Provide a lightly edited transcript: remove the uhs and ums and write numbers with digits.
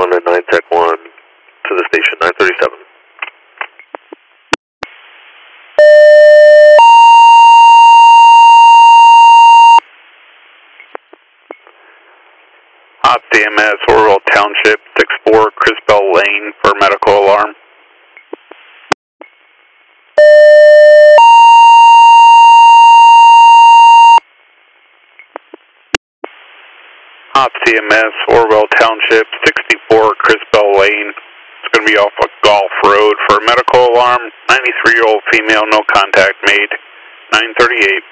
1 and 9 Tech 1 to the station, 937. Ops DMS, Orwell Township, 64 Crisbell Lane for medical alarm. Ops DMS, Orwell Township, 64 Crisbell Lane. It's going to be off of Golf Road for a medical alarm. 93-year-old female, no contact made. 938.